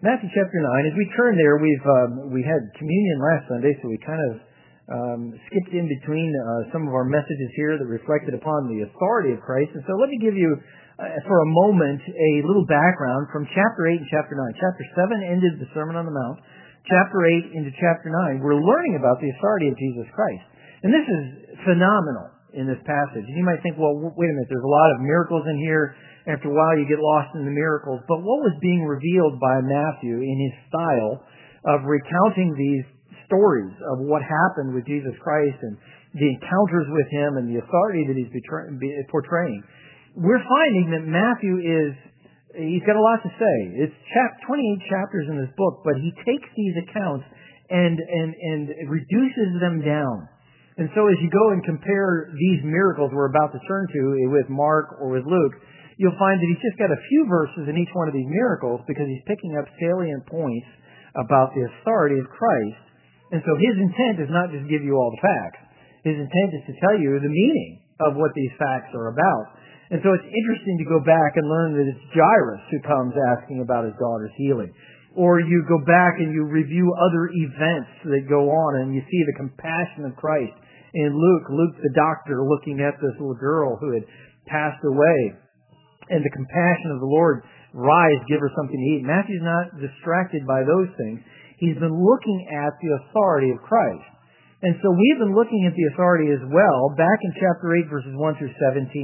Matthew chapter 9. As we turn there, we had communion last Sunday, so we kind of skipped in between some of our messages here that reflected upon the authority of Christ. And so let me give you, for a moment, a little background from chapter 8 and chapter 9. Chapter 7 ended the Sermon on the Mount. Chapter 8 into chapter 9, we're learning about the authority of Jesus Christ. And this is phenomenal in this passage. And you might think, well, wait a minute, there's a lot of miracles in here. After a while, you get lost in the miracles. But what was being revealed by Matthew in his style of recounting these stories of what happened with Jesus Christ and the encounters with him and the authority that he's portraying, we're finding that Matthew he's got a lot to say. It's 28 chapters in this book, but he takes these accounts and reduces them down. And so as you go and compare these miracles we're about to turn to with Mark or with Luke, you'll find that he's just got a few verses in each one of these miracles because he's picking up salient points about the authority of Christ. And so his intent is not just to give you all the facts. His intent is to tell you the meaning of what these facts are about. And so it's interesting to go back and learn that it's Jairus who comes asking about his daughter's healing. Or you go back and you review other events that go on and you see the compassion of Christ. In Luke the doctor looking at this little girl who had passed away. And the compassion of the Lord, rise, give her something to eat. Matthew's not distracted by those things. He's been looking at the authority of Christ. And so we've been looking at the authority as well. Back in chapter 8, verses 1 through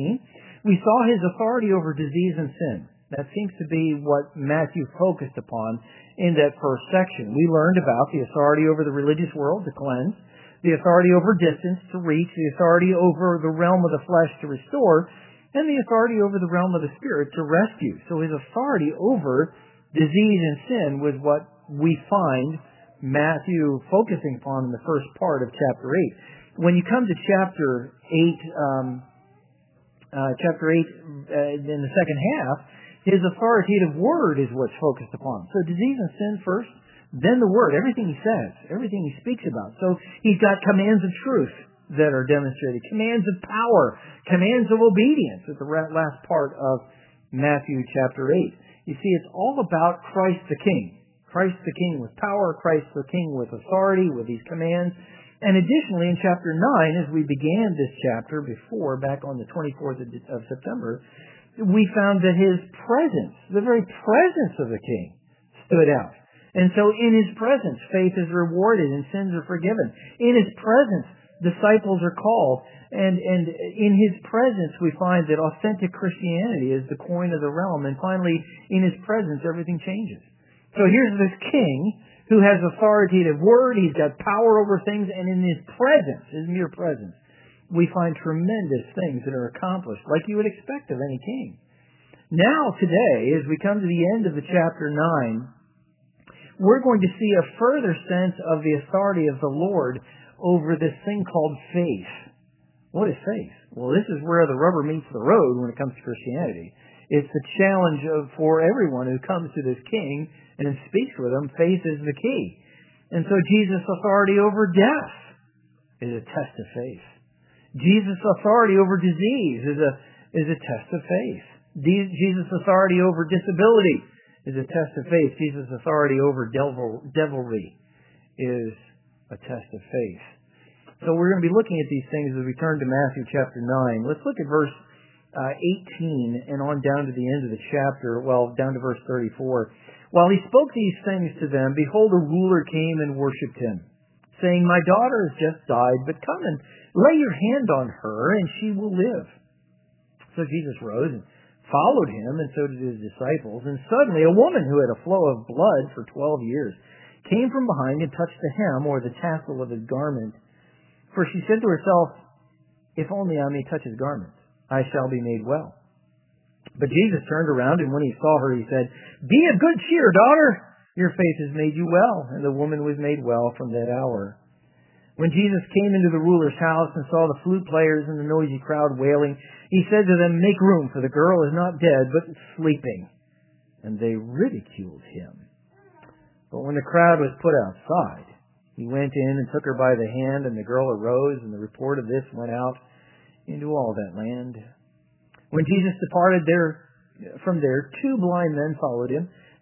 17, we saw his authority over disease and sin. That seems to be what Matthew focused upon in that first section. We learned about the authority over the religious world to cleanse, the authority over distance to reach, the authority over the realm of the flesh to restore, and the authority over the realm of the spirit to rescue. So his authority over disease and sin was what we find Matthew focusing upon in the first part of chapter 8. When you come to chapter 8, in the second half, his authoritative word is what's focused upon. So disease and sin first, then the word, everything he says, everything he speaks about. So he's got commands of truth that are demonstrated, commands of power, commands of obedience at the last part of Matthew chapter 8. You see, it's all about Christ the King. Christ the King with power, Christ the King with authority, with these commands. And additionally, in chapter 9, as we began this chapter before, back on the 24th of September, we found that his presence, the very presence of the King, stood out. And so in his presence, faith is rewarded and sins are forgiven. In his presence, disciples are called. And in his presence, we find that authentic Christianity is the coin of the realm. And finally, in his presence, everything changes. So here's this king who has authoritative word. He's got power over things. And in his presence, his mere presence, we find tremendous things that are accomplished, like you would expect of any king. Now, today, as we come to the end of the chapter 9, we're going to see a further sense of the authority of the Lord over this thing called faith. What is faith? Well, this is where the rubber meets the road when it comes to Christianity. It's the challenge for everyone who comes to this king and speaks with him. Faith is the key. And so Jesus' authority over death is a test of faith. Jesus' authority over disease is a test of faith. Jesus' authority over disability is a test of faith. Jesus' authority over devilry is a test of faith. So we're going to be looking at these things as we turn to Matthew chapter 9. Let's look at verse 18 and on down to the end of the chapter, down to verse 34. While he spoke these things to them, behold, a ruler came and worshipped him, saying, My daughter has just died, but come and lay your hand on her, and she will live. So Jesus rose and followed him, and so did his disciples. And suddenly a woman who had a flow of blood for 12 years came from behind and touched the hem or the tassel of his garment. For she said to herself, If only I may touch his garment, I shall be made well. But Jesus turned around, and when he saw her, he said, Be of good cheer, daughter. Your faith has made you well. And the woman was made well from that hour. When Jesus came into the ruler's house and saw the flute players and the noisy crowd wailing, he said to them, Make room, for the girl is not dead, but sleeping. And they ridiculed him. But when the crowd was put outside, he went in and took her by the hand, and the girl arose, and the report of this went out into all that land. When Jesus departed from there, 2 blind men followed him,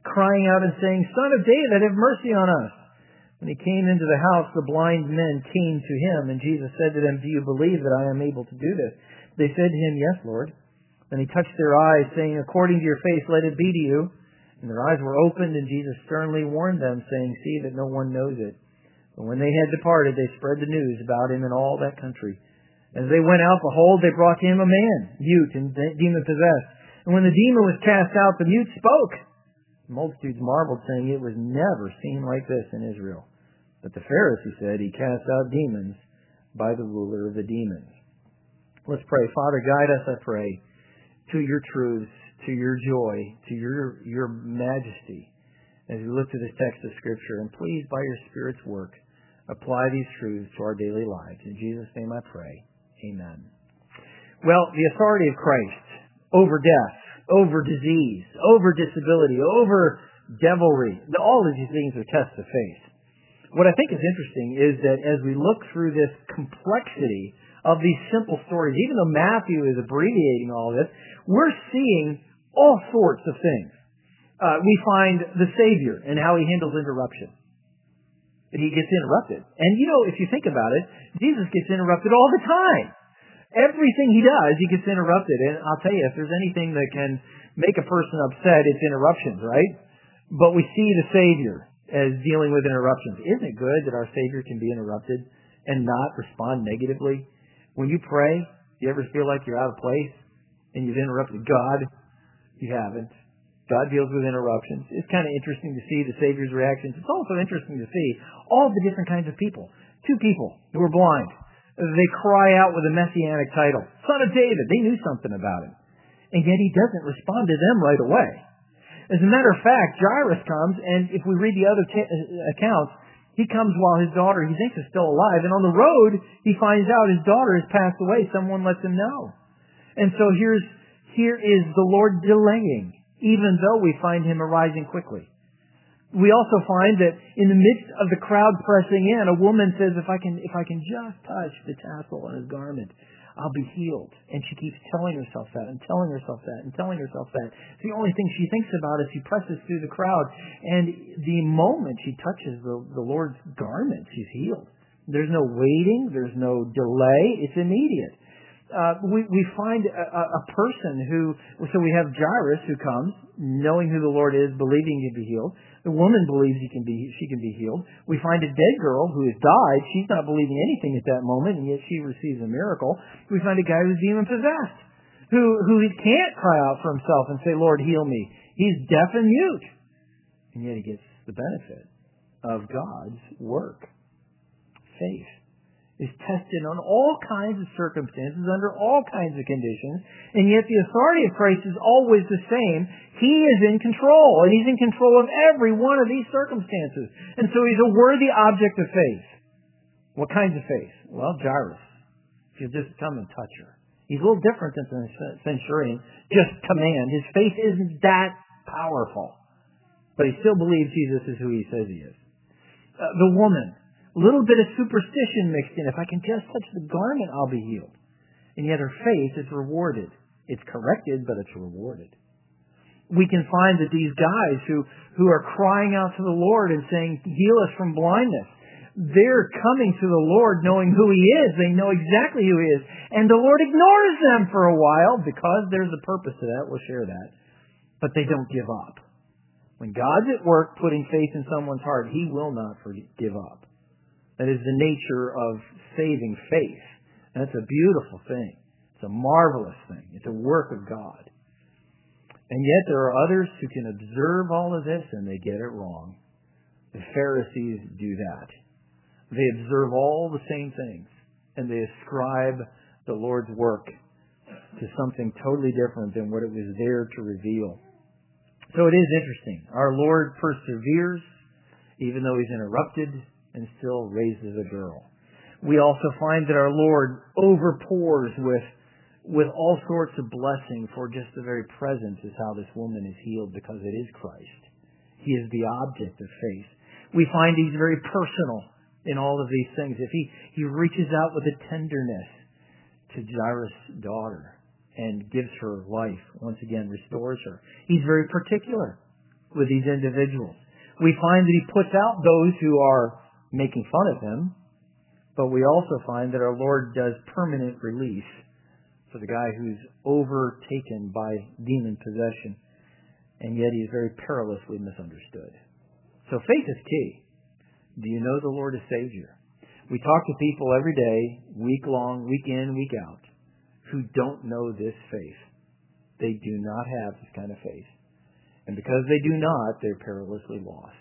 crying out and saying, "Son of David, have mercy on us." When he came into the house, the blind men came to him, and Jesus said to them, "Do you believe that I am able to do this?" They said to him, "Yes, Lord." Then he touched their eyes, saying, "According to your faith, let it be to you." And their eyes were opened, and Jesus sternly warned them, saying, "See that no one knows it." But when they had departed, they spread the news about him in all that country. As they went out, behold, they brought to him a man, mute and demon-possessed. And when the demon was cast out, the mute spoke. The multitudes marveled, saying, "It was never seen like this in Israel." But the Pharisee said, "He cast out demons by the ruler of the demons." Let's pray. Father, guide us, I pray, to your truths, to your joy, to your majesty, as we look to this text of Scripture. And please, by your Spirit's work, apply these truths to our daily lives. In Jesus' name I pray. Amen. Well, the authority of Christ over death, over disease, over disability, over devilry, all of these things are tests of faith. What I think is interesting is that as we look through this complexity of these simple stories, even though Matthew is abbreviating all of this, we're seeing all sorts of things. We find the Savior and how he handles interruption. He gets interrupted. And if you think about it, Jesus gets interrupted all the time. Everything he does, he gets interrupted. And I'll tell you, if there's anything that can make a person upset, it's interruptions, right? But we see the Savior as dealing with interruptions. Isn't it good that our Savior can be interrupted and not respond negatively? When you pray, do you ever feel like you're out of place and you've interrupted God? You haven't. God deals with interruptions. It's kind of interesting to see the Savior's reactions. It's also interesting to see all the different kinds of people. 2 people who were blind. They cry out with a messianic title, "Son of David." They knew something about him. And yet he doesn't respond to them right away. As a matter of fact, Jairus comes, and if we read the other accounts, he comes while his daughter, he thinks, is still alive. And on the road, he finds out his daughter has passed away. Someone lets him know. And so here is the Lord delaying, even though we find him arising quickly. We also find that in the midst of the crowd pressing in, a woman says, if I can just touch the tassel on his garment, I'll be healed. And she keeps telling herself that and telling herself that and telling herself that. It's the only thing she thinks about as she presses through the crowd. And the moment she touches the Lord's garment, she's healed. There's no waiting. There's no delay. It's immediate. We find a person so we have Jairus who comes, knowing who the Lord is, believing he can be healed. The woman believes she can be healed. We find a dead girl who has died. She's not believing anything at that moment, and yet she receives a miracle. We find a guy who's demon-possessed, who can't cry out for himself and say, "Lord, heal me." He's deaf and mute, and yet he gets the benefit of God's work. Faith is tested on all kinds of circumstances, under all kinds of conditions, and yet the authority of Christ is always the same. He is in control, and he's in control of every one of these circumstances. And so he's a worthy object of faith. What kinds of faith? Well, Jairus, if you'll just come and touch her. He's a little different than the centurion, just command. His faith isn't that powerful, but he still believes Jesus is who he says he is. The woman, a little bit of superstition mixed in. If I can just touch the garment, I'll be healed. And yet her faith is rewarded. It's corrected, but it's rewarded. We can find that these guys who are crying out to the Lord and saying, "Heal us from blindness," they're coming to the Lord knowing who he is. They know exactly who he is. And the Lord ignores them for a while because there's a purpose to that. We'll share that. But they don't give up. When God's at work putting faith in someone's heart, he will not give up. That is the nature of saving faith. And it's a beautiful thing. It's a marvelous thing. It's a work of God. And yet there are others who can observe all of this and they get it wrong. The Pharisees do that. They observe all the same things and they ascribe the Lord's work to something totally different than what it was there to reveal. So it is interesting. Our Lord perseveres even though he's interrupted and still raises a girl. We also find that our Lord overpours with all sorts of blessing for just the very presence is how this woman is healed because it is Christ. He is the object of faith. We find he's very personal in all of these things. If he reaches out with a tenderness to Jairus' daughter and gives her life, once again restores her. He's very particular. with these individuals. We find that he puts out those who are making fun of him, but we also find that our Lord does permanent release for the guy who's overtaken by demon possession, and yet he's very perilously misunderstood. So faith is key. Do you know the Lord as Savior? We talk to people every day, week long, week in, week out, who don't know this faith. They do not have this kind of faith. And because they do not, they're perilously lost.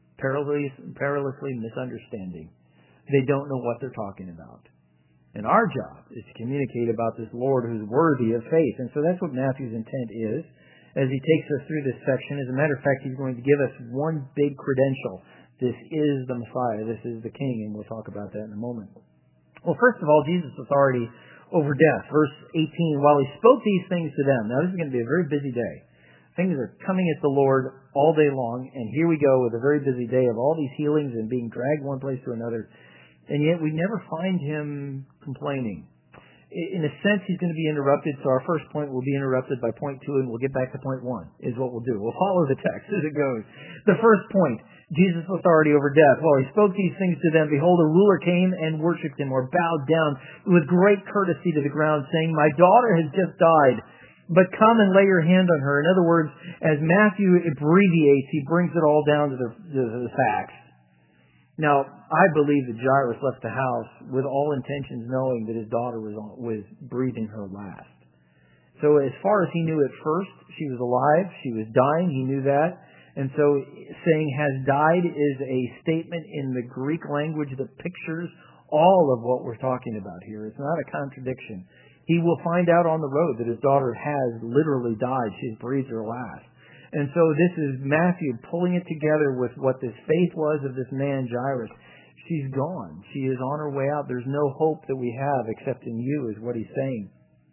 Perilously misunderstanding. They don't know what they're talking about. And our job is to communicate about this Lord who's worthy of faith. And so that's what Matthew's intent is as he takes us through this section. As a matter of fact, he's going to give us one big credential. This is the Messiah. This is the King, and we'll talk about that in a moment. Well, first of all, Jesus' authority over death. Verse 18, while he spoke these things to them. Now, this is going to be a very busy day. Things are coming at the Lord all day long, and here we go with a very busy day of all these healings and being dragged one place to another. And yet we never find him complaining. In a sense, he's going to be interrupted, so our first point will be interrupted by point 2, and we'll get back to point 1, is what we'll do. We'll follow the text as it goes. The first point, Jesus' authority over death. While he spoke these things to them, behold, a ruler came and worshipped him, or bowed down with great courtesy to the ground, saying, my daughter has just died, but come and lay your hand on her. In other words, as Matthew abbreviates, he brings it all down to the facts. Now, I believe that Jairus left the house with all intentions knowing that his daughter was breathing her last. So as far as he knew at first, she was alive, she was dying, he knew that. And so saying has died is a statement in the Greek language that pictures all of what we're talking about here. It's not a contradiction. He will find out on the road that his daughter has literally died. She's breathed her last. And so this is Matthew pulling it together with what this faith was of this man, Jairus. She's gone. She is on her way out. There's no hope that we have except in you, is what he's saying.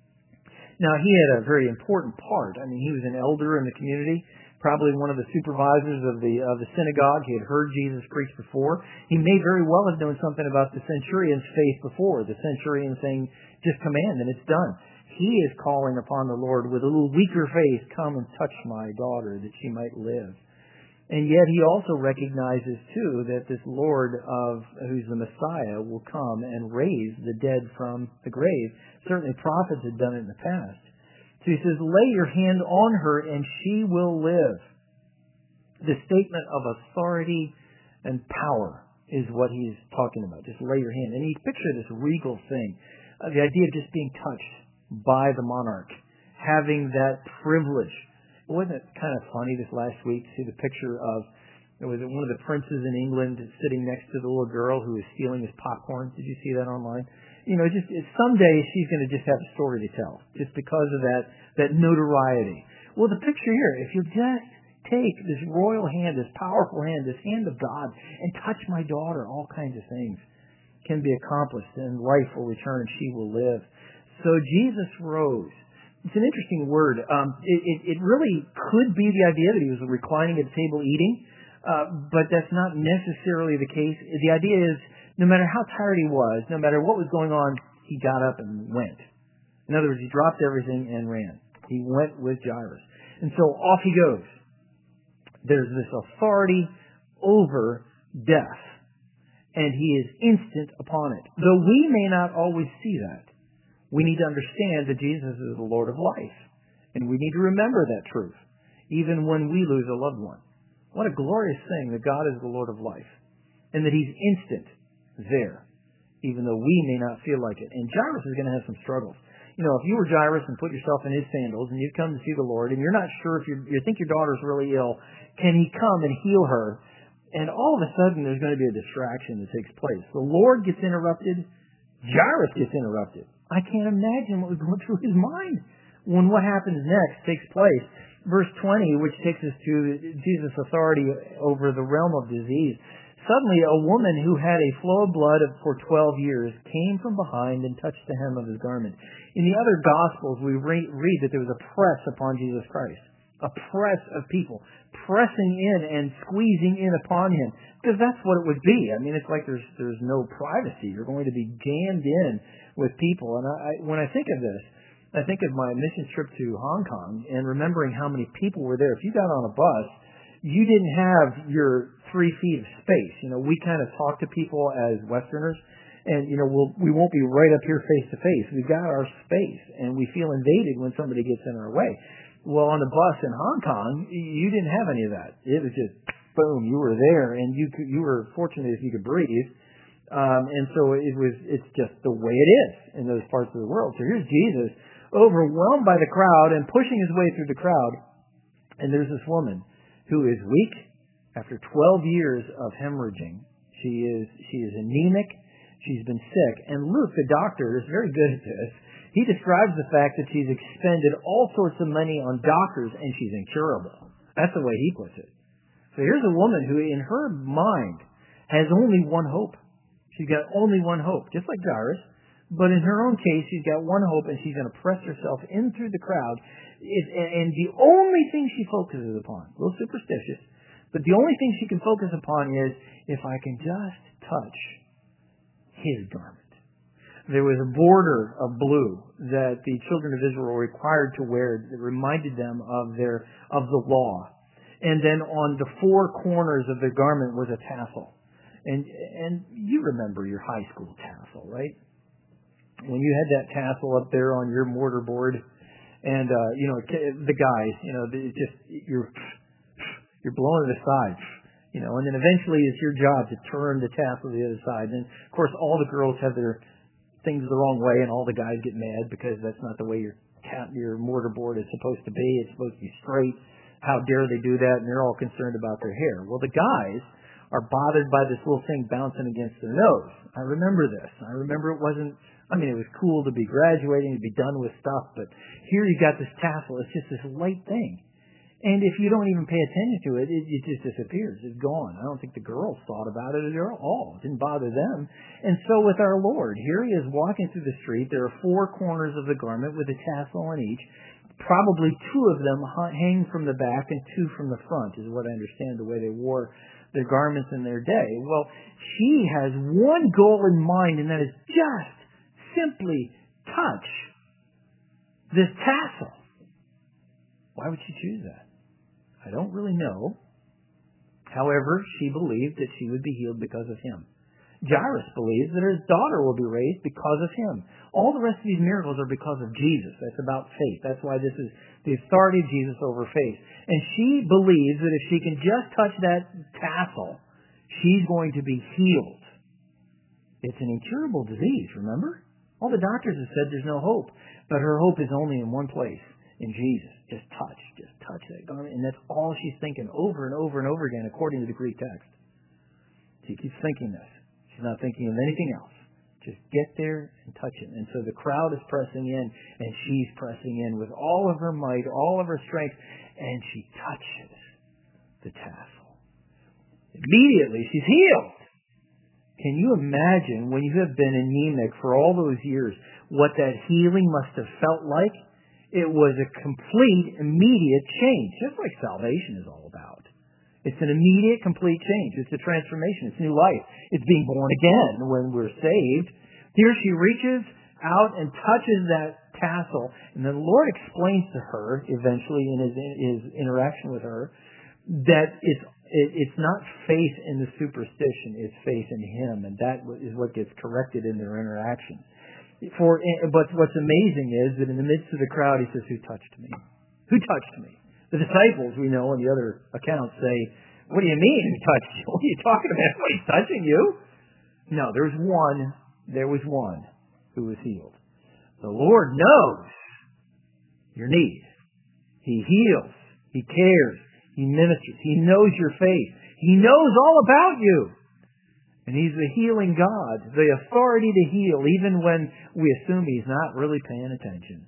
Now, he had a very important part. I mean, he was an elder in the community, probably one of the supervisors of the synagogue. He had heard Jesus preach before. He may very well have known something about the centurion's faith before. The centurion saying, just command and it's done. He is calling upon the Lord with a little weaker faith, come and touch my daughter that she might live. And yet he also recognizes too that this Lord who's the Messiah will come and raise the dead from the grave. Certainly prophets had done it in the past. So he says, lay your hand on her and she will live. The statement of authority and power is what he's talking about. Just lay your hand. And he pictured this regal thing. The idea of just being touched by the monarch, having that privilege. Wasn't it kind of funny this last week to see the picture of, was it one of the princes in England sitting next to the little girl who was stealing his popcorn? Did you see that online? You know, someday she's going to just have a story to tell, just because of that notoriety. Well, the picture here, if you just take this royal hand, this powerful hand, this hand of God, and touch my daughter, all kinds of things can be accomplished, and life will return and she will live. So Jesus rose. It's an interesting word. It really could be the idea that he was reclining at the table eating, but that's not necessarily the case. The idea is, no matter how tired he was, no matter what was going on, he got up and went. In other words, he dropped everything and ran. He went with Jairus. And so off he goes. There's this authority over death, and he is instant upon it. Though we may not always see that, we need to understand that Jesus is the Lord of life. And we need to remember that truth, even when we lose a loved one. What a glorious thing that God is the Lord of life, and that he's instant there, even though we may not feel like it. And Jairus is going to have some struggles. You know, if you were Jairus and put yourself in his sandals and you'd come to see the Lord, and you're not sure if you think your daughter's really ill, can he come and heal her? And all of a sudden there's going to be a distraction that takes place. The Lord gets interrupted. Jairus gets interrupted. I can't imagine what was going through his mind when what happens next takes place. Verse 20, which takes us to Jesus' authority over the realm of disease. Suddenly, a woman who had a flow of blood for 12 years came from behind and touched the hem of his garment. In the other Gospels, we read that there was a press upon Jesus Christ. A press of people pressing in and squeezing in upon him. Because that's what it would be. I mean, it's like there's no privacy. You're going to be jammed in with people. And when I think of this, I think of my mission trip to Hong Kong and remembering how many people were there. If you got on a bus you didn't have your 3 feet of space. We kind of talk to people as Westerners, and we won't be right up here face to face. We've got our space, and we feel invaded when somebody gets in our way. Well, on the bus in Hong Kong, you didn't have any of that. It was just boom, you were there, and you were fortunate if you could breathe. And so it's just the way it is in those parts of the world. So here's Jesus, overwhelmed by the crowd and pushing his way through the crowd. And there's this woman who is weak after 12 years of hemorrhaging. She is anemic. She's been sick. And Luke, the doctor, is very good at this. He describes the fact that she's expended all sorts of money on doctors and she's incurable. That's the way he puts it. So here's a woman who, in her mind, has only one hope. She's got only one hope, just like Jairus. But in her own case, she's got one hope, and she's going to press herself in through the crowd. And the only thing she focuses upon, a little superstitious, but the only thing she can focus upon is, if I can just touch his garment. There was a border of blue that the children of Israel were required to wear that reminded them of the law. And then on the 4 corners of the garment was a tassel. And you remember your high school tassel, right? When you had that tassel up there on your mortar board, and the guys, you're blowing it aside, and then eventually it's your job to turn the tassel to the other side. And of course, all the girls have their things the wrong way, and all the guys get mad because that's not the way your mortar board is supposed to be. It's supposed to be straight. How dare they do that? And they're all concerned about their hair. Well, the guys are bothered by this little thing bouncing against their nose. I remember this. I remember it was cool to be graduating, to be done with stuff, but here you got this tassel. It's just this light thing. And if you don't even pay attention to it, it just disappears. It's gone. I don't think the girls thought about it at all. It didn't bother them. And so with our Lord, here he is walking through the street. There are 4 corners of the garment with a tassel on each. Probably 2 of them hang from the back and 2 from the front, is what I understand the way they wore their garments in their day. Well, she has one goal in mind, and that is just simply touch this tassel. Why would she choose that? I don't really know. However, she believed that she would be healed because of him. Jairus believes that his daughter will be raised because of him. All the rest of these miracles are because of Jesus. That's about faith. That's why this is the authority of Jesus over faith. And she believes that if she can just touch that tassel, she's going to be healed. It's an incurable disease, remember? All the doctors have said there's no hope. But her hope is only in one place, in Jesus. Just touch that garment. And that's all she's thinking over and over and over again, according to the Greek text. She keeps thinking this. She's not thinking of anything else. Just get there and touch it. And so the crowd is pressing in, and she's pressing in with all of her might, all of her strength, and she touches the tassel. Immediately, she's healed. Can you imagine, when you have been anemic for all those years, what that healing must have felt like? It was a complete, immediate change, just like salvation is all about. It's an immediate, complete change. It's a transformation. It's new life. It's being born again when we're saved. Here she reaches out and touches that tassel, and the Lord explains to her, eventually in his interaction with her, that it's not faith in the superstition, it's faith in him, and that is what gets corrected in their interaction. But what's amazing is that in the midst of the crowd, he says, "Who touched me? Who touched me?" The disciples, we know in the other accounts, say, "What do you mean, who touched you? What are you talking about? Nobody's touching you." No, there was one who was healed. The Lord knows your need. He heals. He cares. He ministers. He knows your faith. He knows all about you. And he's the healing God, the authority to heal, even when we assume he's not really paying attention.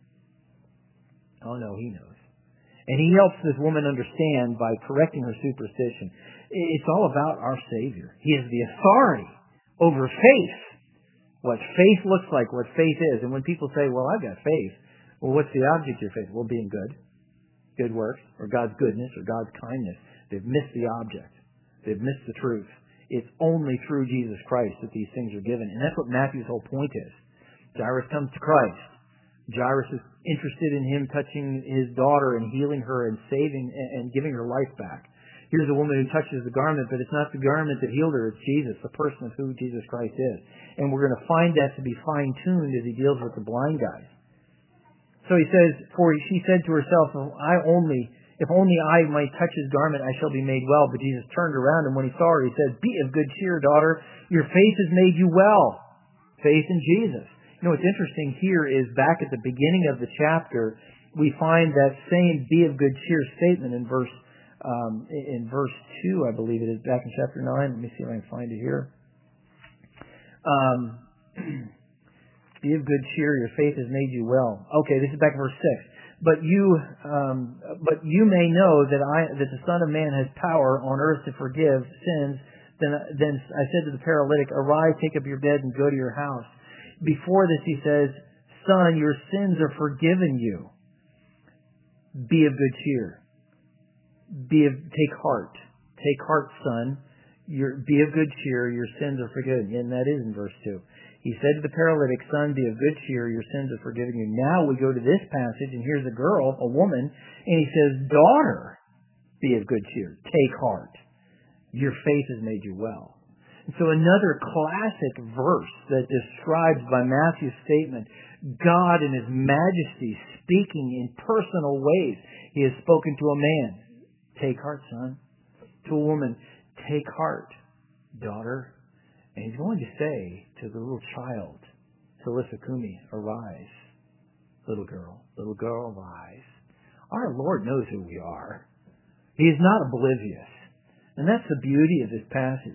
Oh no, he knows. And he helps this woman understand by correcting her superstition. It's all about our Savior. He is the authority over faith. What faith looks like, what faith is. And when people say, "Well, I've got faith," well, what's the object of your faith? Well, being good works, or God's goodness, or God's kindness. They've missed the object. They've missed the truth. It's only through Jesus Christ that these things are given. And that's what Matthew's whole point is. Jairus comes to Christ. Jairus is interested in him touching his daughter and healing her and saving and giving her life back. Here's a woman who touches the garment, but it's not the garment that healed her, it's Jesus, the person of who Jesus Christ is. And we're going to find that to be fine-tuned as he deals with the blind guys. So he says, for she said to herself, if only I might touch his garment, I shall be made well. But Jesus turned around, and when he saw her, he said, be of good cheer, daughter. Your faith has made you well. Faith in Jesus. You know, what's interesting here is back at the beginning of the chapter, we find that same be of good cheer statement in verse 2, I believe it is, back in chapter 9. Let me see if I can find it here. Be of good cheer, your faith has made you well. Okay, this is back in verse 6. But you may know that the Son of Man has power on earth to forgive sins. Then I said to the paralytic, arise, take up your bed, and go to your house. Before this he says, son, your sins are forgiven you. Be of good cheer. Take heart. Take heart, son. Be of good cheer, your sins are forgiven. And that is in verse 2. He said to the paralytic, son, be of good cheer, your sins are forgiven you. Now we go to this passage, and here's a girl, a woman, and he says, daughter, be of good cheer. Take heart. Your faith has made you well. And so another classic verse that describes by Matthew's statement, God in his majesty speaking in personal ways. He has spoken to a man, take heart, son. To a woman, take heart, daughter. And he's going to say to the little child, Talitha Kumi, arise, little girl, arise. Our Lord knows who we are. He is not oblivious. And that's the beauty of this passage.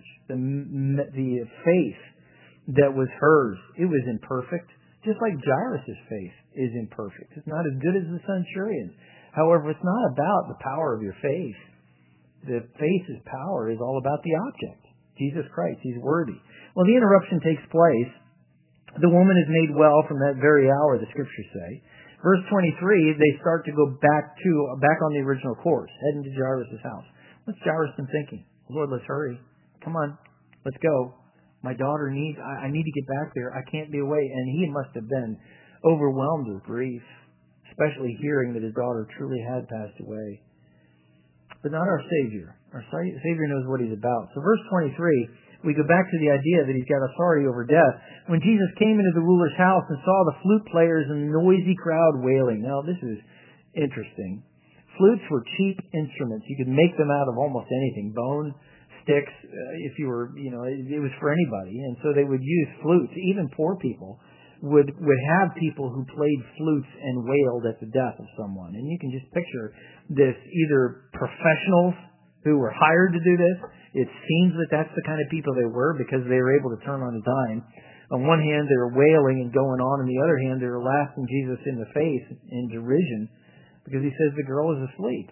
The faith that was hers, it was imperfect, just like Jairus' faith is imperfect. It's not as good as the centurion's. However, it's not about the power of your faith. The faith's power is all about the object, Jesus Christ. He's worthy. Well, the interruption takes place. The woman is made well from that very hour, the scriptures say. Verse 23, they start to go back on the original course, heading to Jairus' house. What's Jairus been thinking? Lord, let's hurry. Come on, let's go. My daughter I need to get back there. I can't be away. And he must have been overwhelmed with grief, especially hearing that his daughter truly had passed away. But not our Savior. Our Savior knows what he's about. So verse 23, we go back to the idea that he's got authority over death. When Jesus came into the ruler's house and saw the flute players and the noisy crowd wailing. Now, this is interesting. Flutes were cheap instruments. You could make them out of almost anything. Bone, sticks, if you were, it was for anybody. And so they would use flutes. Even poor people would have people who played flutes and wailed at the death of someone. And you can just picture this, either professionals who were hired to do this. It seems that that's the kind of people they were, because they were able to turn on a dime. On one hand, they were wailing and going on. On the other hand, they were laughing Jesus in the face in derision, because he says the girl is asleep.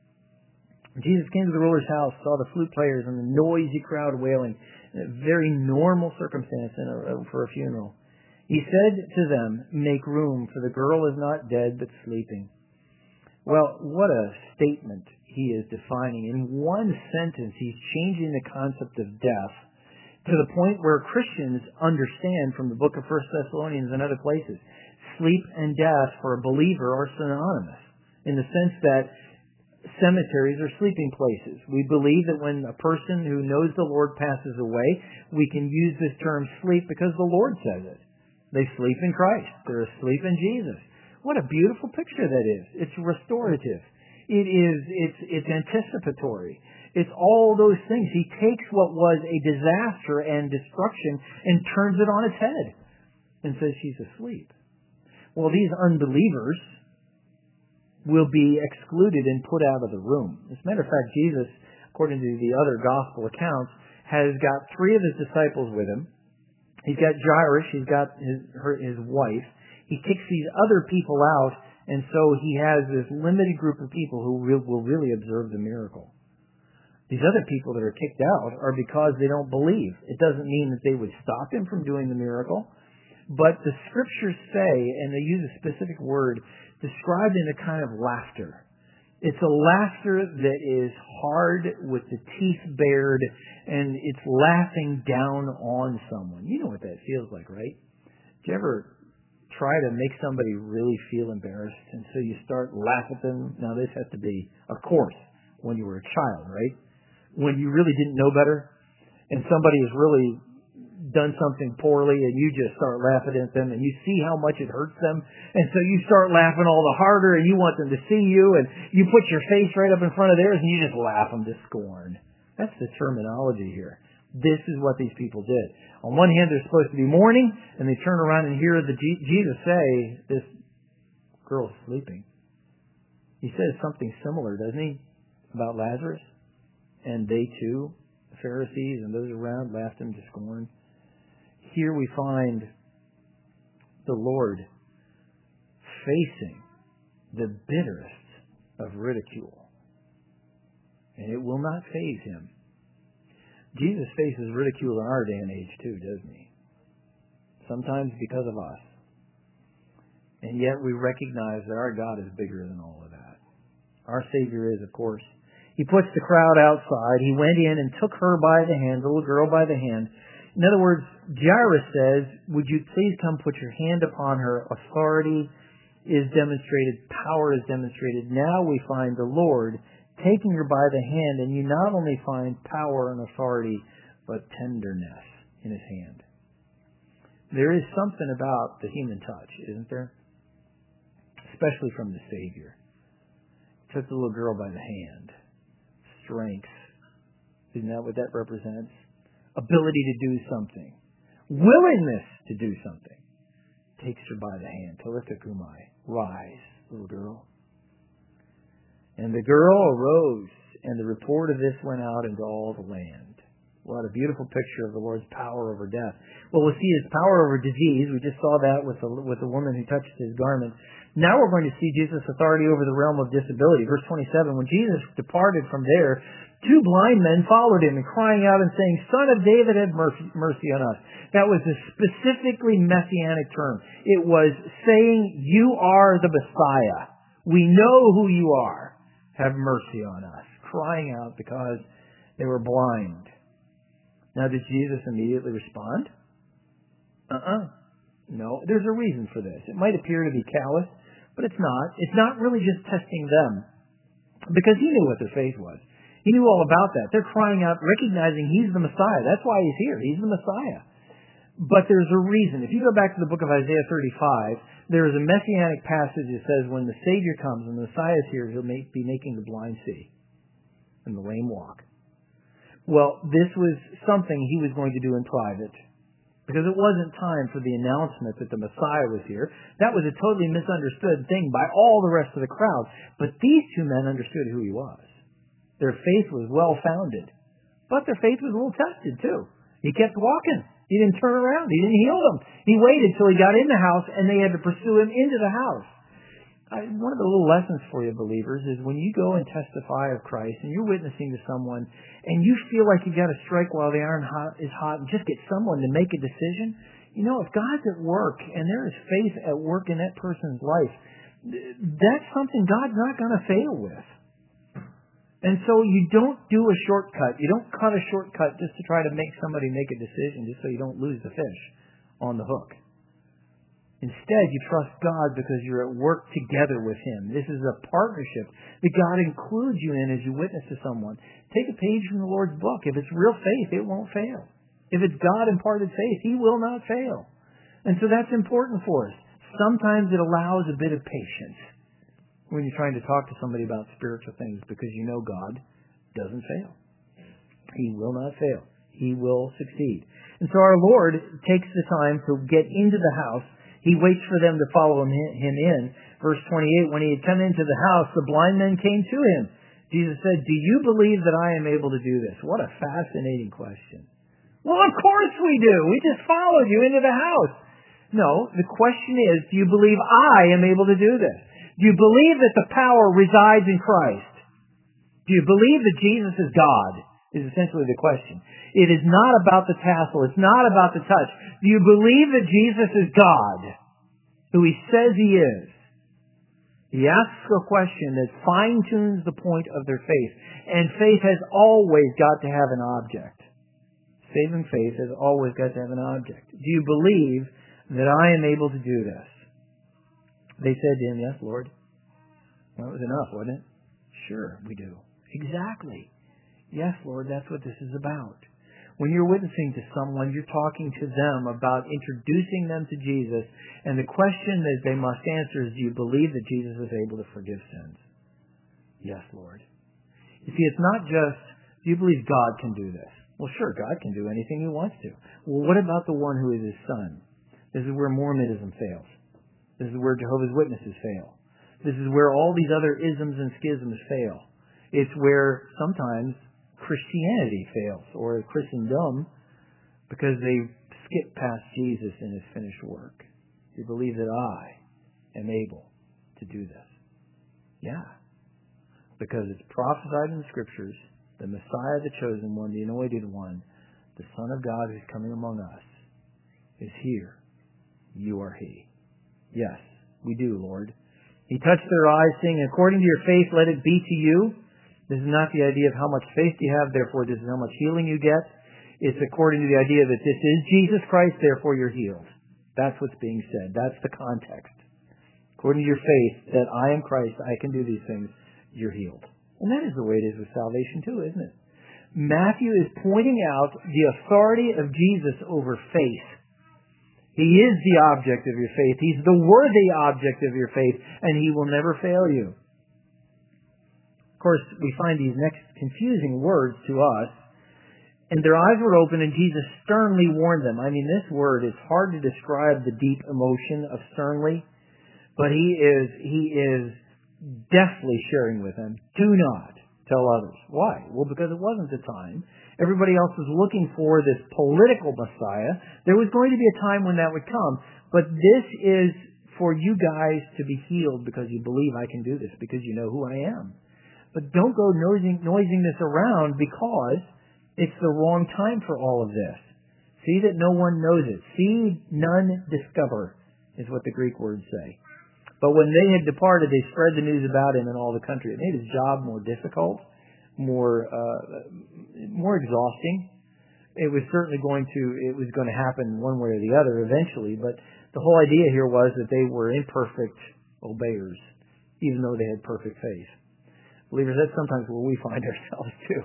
Jesus came to the ruler's house, saw the flute players and the noisy crowd wailing. A very normal circumstance for a funeral. He said to them, make room, for the girl is not dead but sleeping. Well, what a statement he is defining. In one sentence, he's changing the concept of death to the point where Christians understand from the book of 1 Thessalonians and other places, sleep and death for a believer are synonymous, in the sense that cemeteries are sleeping places. We believe that when a person who knows the Lord passes away, we can use this term sleep because the Lord says it. They sleep in Christ. They're asleep in Jesus. What a beautiful picture that is. It's restorative. It's anticipatory. It's all those things. He takes what was a disaster and destruction and turns it on its head and says she's asleep. Well, these unbelievers will be excluded and put out of the room. As a matter of fact, Jesus, according to the other gospel accounts, has got 3 of his disciples with him. He's got Jairus, he's got his wife. He kicks these other people out, and so he has this limited group of people who will really observe the miracle. These other people that are kicked out are because they don't believe. It doesn't mean that they would stop him from doing the miracle, but the scriptures say, and they use a specific word, described in a kind of laughter. It's a laughter that is hard with the teeth bared, and it's laughing down on someone. You know what that feels like, right? Do you ever try to make somebody really feel embarrassed, and so you start laughing at them? Now, this has to be, of course, when you were a child, right? when you really didn't know better and somebody has really done something poorly and you just start laughing at them and you see how much it hurts them, and so you start laughing all the harder and you want them to see you and you put your face right up in front of theirs and you just laugh them to scorn. That's the terminology here. This is what these people did. On one hand, they're supposed to be mourning, and they turn around and hear Jesus say, this girl's sleeping. He says something similar, doesn't he, about Lazarus? And they too, the Pharisees and those around, laughed him to scorn. Here we find the Lord facing the bitterest of ridicule. And it will not faze him. Jesus faces ridicule in our day and age too, doesn't he? Sometimes because of us. And yet we recognize that our God is bigger than all of that. Our Savior is, of course. He puts the crowd outside. He went in and took her by the hand, the little girl by the hand. In other words, Jairus says, would you please come put your hand upon her? Authority is demonstrated. Power is demonstrated. Now we find the Lord taking her by the hand, and you not only find power and authority, but tenderness in his hand. There is something about the human touch, isn't there? Especially from the Savior. Took the little girl by the hand. Strength. Isn't that what that represents? Ability to do something. Willingness to do something. Takes her by the hand. Talitha kumai. Rise, little girl. And the girl arose, and the report of this went out into all the land. What a beautiful picture of the Lord's power over death. Well, we'll see his power over disease. We just saw that with the woman who touched his garment. Now we're going to see Jesus' authority over the realm of disability. Verse 27, when Jesus departed from there, 2 blind men followed him, and crying out and saying, Son of David, have mercy on us. That was a specifically messianic term. It was saying, you are the Messiah. We know who you are. Have mercy on us. Crying out because they were blind. Now, did Jesus immediately respond? No, there's a reason for this. It might appear to be callous, but it's not. It's not really just testing them, because he knew what their faith was. He knew all about that. They're crying out, recognizing he's the Messiah. That's why he's here. He's the Messiah. But there's a reason. If you go back to the book of Isaiah 35, there is a messianic passage that says when the Savior comes and the Messiah is here, he'll be making the blind see and the lame walk. Well, this was something he was going to do in private, because it wasn't time for the announcement that the Messiah was here. That was a totally misunderstood thing by all the rest of the crowd. But these 2 men understood who he was. Their faith was well-founded, but their faith was a little tested too. He kept walking. He didn't turn around. He didn't heal them. He waited till he got in the house, and they had to pursue him into the house. One of the little lessons for you, believers, is when you go and testify of Christ, and you're witnessing to someone, and you feel like you've got to strike while the iron is hot and just get someone to make a decision, you know, if God's at work, and there is faith at work in that person's life, that's something God's not going to fail with. And so you don't do a shortcut. You don't cut a shortcut just to try to make somebody make a decision just so you don't lose the fish on the hook. Instead, you trust God because you're at work together with him. This is a partnership that God includes you in as you witness to someone. Take a page from the Lord's book. If it's real faith, it won't fail. If it's God-imparted faith, he will not fail. And so that's important for us. Sometimes it allows a bit of patience when you're trying to talk to somebody about spiritual things, because you know God doesn't fail. He will not fail. He will succeed. And so our Lord takes the time to get into the house. He waits for them to follow him in. Verse 28, when he had come into the house, the blind men came to him. Jesus said, do you believe that I am able to do this? What a fascinating question. Well, of course we do. We just followed you into the house. No, the question is, do you believe I am able to do this? Do you believe that the power resides in Christ? Do you believe that Jesus is God? Is essentially the question. It is not about the tassel. It's not about the touch. Do you believe that Jesus is God, who he says he is? He asks a question that fine-tunes the point of their faith. And faith has always got to have an object. Saving faith has always got to have an object. Do you believe that I am able to do this? They said to him, yes, Lord. That was enough, wasn't it? Sure, we do. Exactly. Yes, Lord, that's what this is about. When you're witnessing to someone, you're talking to them about introducing them to Jesus, and the question that they must answer is, do you believe that Jesus is able to forgive sins? Yes, Lord. You see, it's not just, do you believe God can do this? Well, sure, God can do anything He wants to. Well, what about the one who is His Son? This is where Mormonism fails. This is where Jehovah's Witnesses fail. This is where all these other isms and schisms fail. It's where sometimes Christianity fails, or Christendom, because they skip past Jesus and His finished work. You believe that I am able to do this? Yeah. Because it's prophesied in the Scriptures, the Messiah, the chosen one, the anointed one, the Son of God who's coming among us, is here. You are He. Yes, we do, Lord. He touched their eyes, saying, according to your faith, let it be to you. This is not the idea of how much faith you have, therefore this is how much healing you get. It's according to the idea that this is Jesus Christ, therefore you're healed. That's what's being said. That's the context. According to your faith that I am Christ, I can do these things, you're healed. And that is the way it is with salvation too, isn't it? Matthew is pointing out the authority of Jesus over faith. He is the object of your faith. He's the worthy object of your faith, and He will never fail you. Of course, we find these next confusing words to us. And their eyes were open, and Jesus sternly warned them. I mean, this word is hard to describe the deep emotion of sternly, but He is deftly sharing with them, do not tell others. Why? Well, because it wasn't the time. Everybody else was looking for this political Messiah. There was going to be a time when that would come, but this is for you guys to be healed because you believe I can do this, because you know who I am. But don't go noising this around, because it's the wrong time for all of this. See that no one knows it. See, none discover, is what the Greek words say. But when they had departed, they spread the news about Him in all the country. It made His job more difficult, more exhausting. It was certainly going to happen one way or the other eventually, but the whole idea here was that they were imperfect obeyers, even though they had perfect faith. Believers, that's sometimes where we find ourselves too.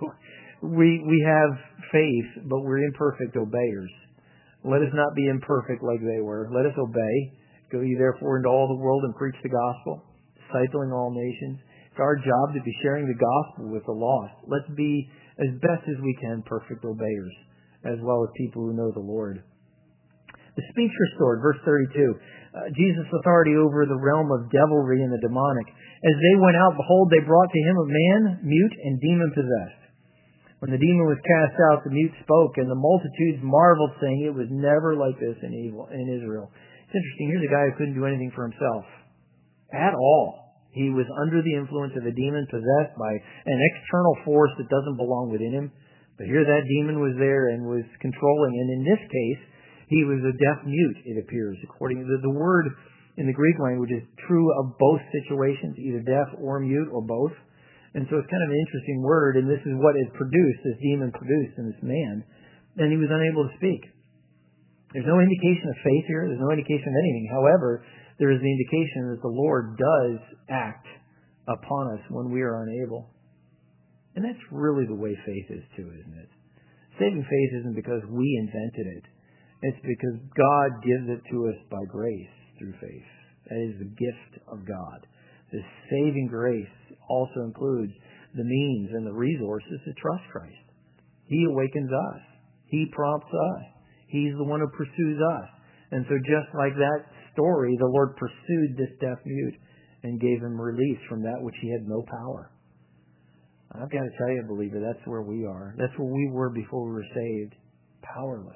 We have faith, but we're imperfect obeyers. Let us not be imperfect like they were. Let us obey. Go ye therefore into all the world and preach the gospel, discipling all nations. It's our job to be sharing the gospel with the lost. Let's be, as best as we can, perfect obeyers, as well as people who know the Lord. The speech restored, verse 32. Jesus' authority over the realm of devilry and the demonic. As they went out, behold, they brought to Him a man, mute and demon-possessed. When the demon was cast out, the mute spoke, and the multitudes marveled, saying, it was never like this in Israel. It's interesting. Here's a guy who couldn't do anything for himself at all. He was under the influence of a demon, possessed by an external force that doesn't belong within him. But here that demon was there and was controlling. And in this case, he was a deaf mute, it appears. According to the word in the Greek language is true of both situations, either deaf or mute or both. And so it's kind of an interesting word, and this is what it produced, this demon produced in this man. And he was unable to speak. There's no indication of faith here. There's no indication of anything. However, there is the indication that the Lord does act upon us when we are unable. And that's really the way faith is too, isn't it? Saving faith isn't because we invented it. It's because God gives it to us by grace through faith. That is the gift of God. This saving grace also includes the means and the resources to trust Christ. He awakens us. He prompts us. He's the one who pursues us. And so just like that story, the Lord pursued this deaf mute and gave him release from that which he had no power. I've got to tell you, believer, that's where we are. That's where we were before we were saved. Powerless.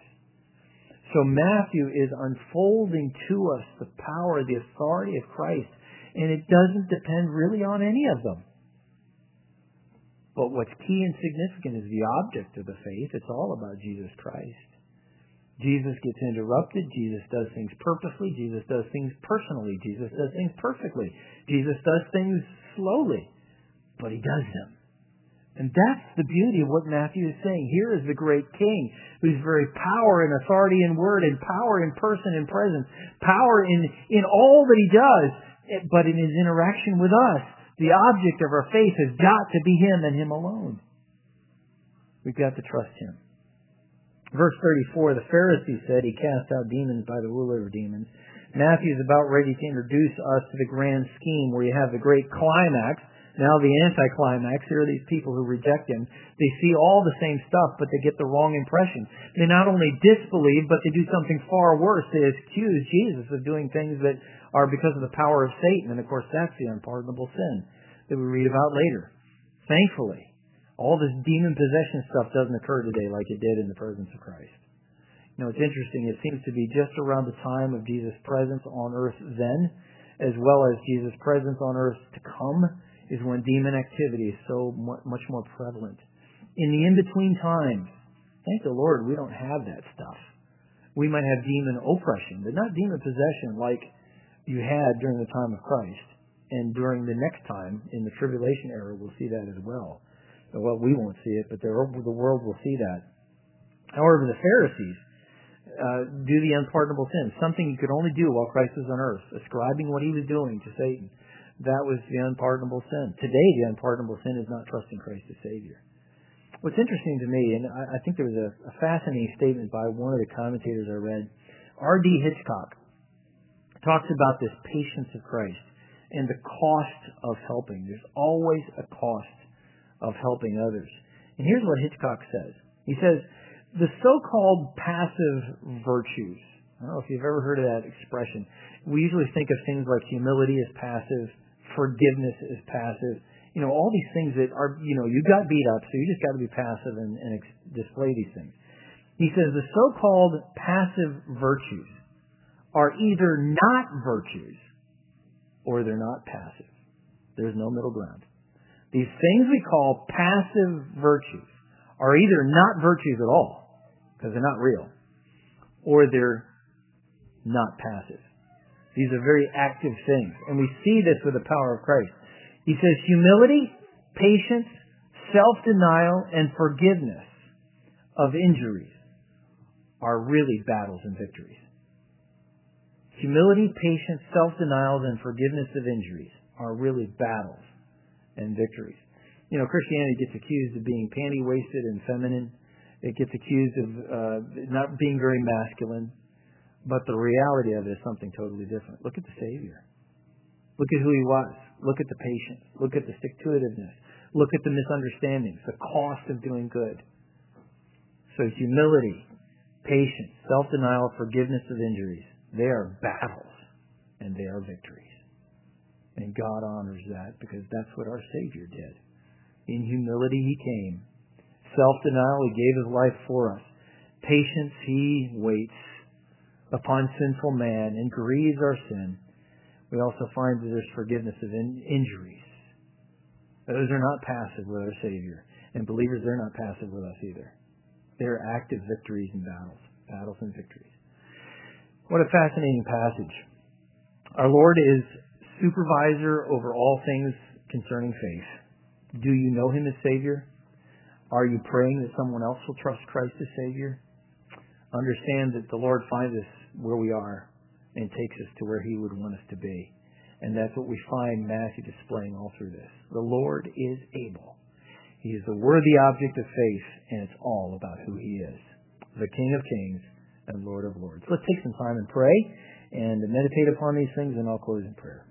So Matthew is unfolding to us the power, the authority of Christ. And it doesn't depend really on any of them. But what's key and significant is the object of the faith. It's all about Jesus Christ. Jesus gets interrupted. Jesus does things purposely. Jesus does things personally. Jesus does things perfectly. Jesus does things slowly. But He does them. And that's the beauty of what Matthew is saying. Here is the great King, whose very power and authority in word, and power in person and presence, power in all that He does, but in His interaction with us, the object of our faith has got to be Him and Him alone. We've got to trust Him. Verse 34, the Pharisee said he cast out demons by the ruler of demons. Matthew is about ready to introduce us to the grand scheme where you have the great climax, now the anticlimax. Here are these people who reject Him. They see all the same stuff, but they get the wrong impression. They not only disbelieve, but they do something far worse. They accuse Jesus of doing things that are because of the power of Satan. And of course, that's the unpardonable sin that we read about later. Thankfully, all this demon possession stuff doesn't occur today like it did in the presence of Christ. You know, it's interesting. It seems to be just around the time of Jesus' presence on earth then, as well as Jesus' presence on earth to come, is when demon activity is so much more prevalent. In the in-between times, thank the Lord, we don't have that stuff. We might have demon oppression, but not demon possession like you had during the time of Christ. And during the next time, in the tribulation era, we'll see that as well. Well, we won't see it, but the world will see that. However, the Pharisees do the unpardonable sin, something you could only do while Christ was on earth, ascribing what He was doing to Satan. That was the unpardonable sin. Today, the unpardonable sin is not trusting Christ as Savior. What's interesting to me, and I think there was a fascinating statement by one of the commentators I read, R.D. Hitchcock talks about this patience of Christ and the cost of helping. There's always a cost of helping others. And here's what Hitchcock says. He says, the so-called passive virtues, I don't know if you've ever heard of that expression. We usually think of things like humility as passive, forgiveness as passive. You know, all these things that are, you know, you got beat up, so you just got to be passive and display these things. He says the so-called passive virtues are either not virtues or they're not passive. There's no middle ground. These things we call passive virtues are either not virtues at all, because they're not real, or they're not passive. These are very active things. And we see this with the power of Christ. He says humility, patience, self-denial, and forgiveness of injuries are really battles and victories. Humility, patience, self-denial, and forgiveness of injuries are really battles and victories. You know, Christianity gets accused of being panty-waisted and feminine. It gets accused of not being very masculine. But the reality of it is something totally different. Look at the Savior. Look at who He was. Look at the patience. Look at the stick-to-itiveness. Look at the misunderstandings, the cost of doing good. So humility, patience, self-denial, forgiveness of injuries, they are battles and they are victories. And God honors that because that's what our Savior did. In humility He came. Self-denial, He gave His life for us. Patience, He waits upon sinful man and grieves our sin. We also find that there's forgiveness of injuries. Those are not passive with our Savior. And believers, they're not passive with us either. They're active victories and battles and victories. What a fascinating passage. Our Lord is supervisor over all things concerning faith. Do you know Him as Savior? Are you praying that someone else will trust Christ as Savior? Understand that the Lord finds us where we are and takes us to where He would want us to be. And that's what we find Matthew displaying all through this. The Lord is able. He is the worthy object of faith, and it's all about who He is. The King of Kings and Lord of Lords. Let's take some time and pray and meditate upon these things, and I'll close in prayer.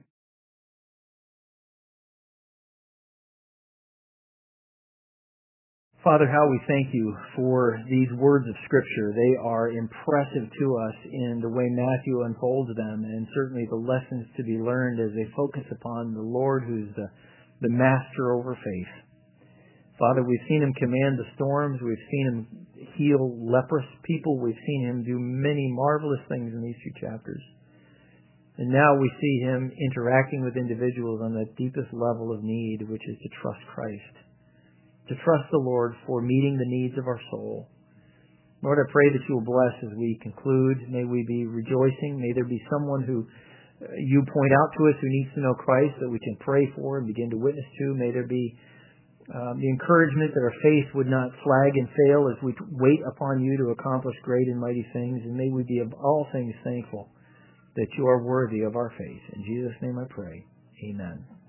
Father, how we thank You for these words of Scripture. They are impressive to us in the way Matthew unfolds them, and certainly the lessons to be learned as they focus upon the Lord who's the master over faith. Father, we've seen Him command the storms. We've seen Him heal leprous people. We've seen Him do many marvelous things in these few chapters. And now we see Him interacting with individuals on the deepest level of need, which is to trust Christ. To trust the Lord for meeting the needs of our soul. Lord, I pray that You will bless as we conclude. May we be rejoicing. May there be someone who You point out to us who needs to know Christ that we can pray for and begin to witness to. May there be the encouragement that our faith would not flag and fail as we wait upon You to accomplish great and mighty things. And may we be of all things thankful that You are worthy of our faith. In Jesus' name I pray. Amen.